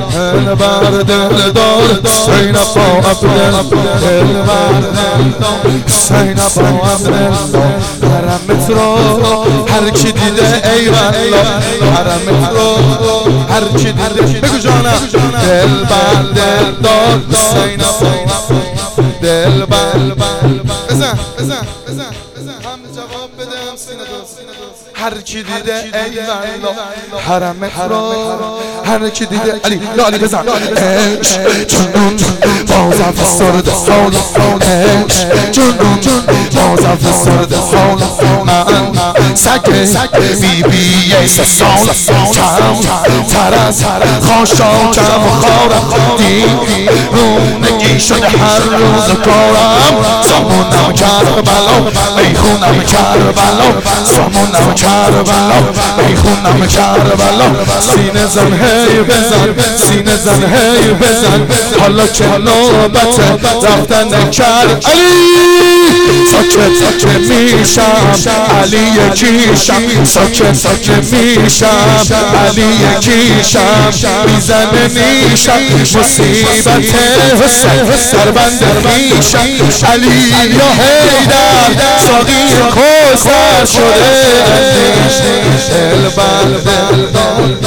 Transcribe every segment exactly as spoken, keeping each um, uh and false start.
دل بر دل دار حسین با عبدالله دل بر دل دار حسین با عبدالله حرمت رو هر کی دیده ای والله حرمت رو هر کی دیده بگو جانم دل بر دل دار حسین با دل بر بزن بزن بزن هم جواب بده هم سینه دوست هر کی دیده ای والله حرمت رو هر کی دیده علی یا علی بزن عشق جنون باز افسرده حال عشق جنون باز افسرده حال من سگ بی بی سه سال کم تر از خاشاکم و خارم دیرونگی شده هر روز کارم سامونم کربلا میخونم کربلا سامونم کربلا میخونم کربلا سینه زن هی بزن سینه زن هی بزن حالا که نوبت رفتن کرد علی ساکت ساکت میشم علی یکیشم ساکت ساکت میشم علی یکیشم میزنه نیشم مصیبت حسین سربند میشم علی یا حیدر ساقی کوثر شده دل بر دل دار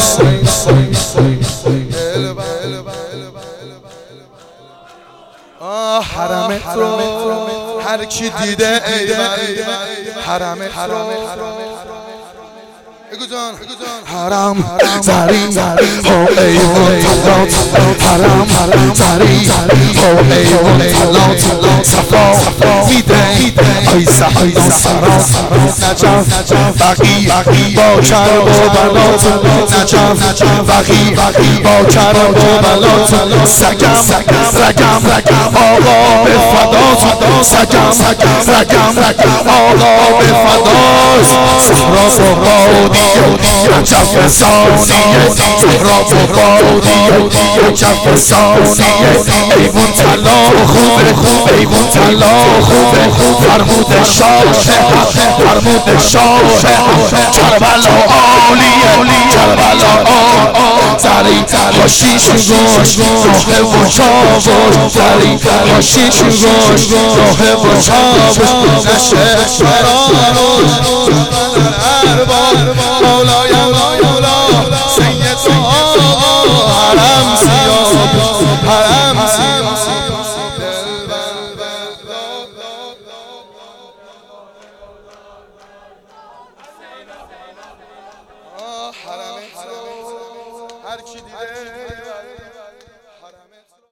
حرمت رو هر کی دیده ای حرمت رو حرام زری هو ایون تلات حرام زری هو ایون تلات صفا میده ای صحیح سراس نجف بقی با کرب و بلات نجف بقی با کرب و بلات سگم رگم آقا به فدات سگم رگم آقا به فدات صحرا صحرا نجف ثانیه صحرا و بادیه نجف ثانیه ایوون طلا خوبه ایوون طلا خوبه فرمود شاه فرمود شاه کربلا عالیه کربلا زری هاشیش گوش روح و چاوش زری هاشیش گوش روح و چاوش نشه فراموش ارباب مولا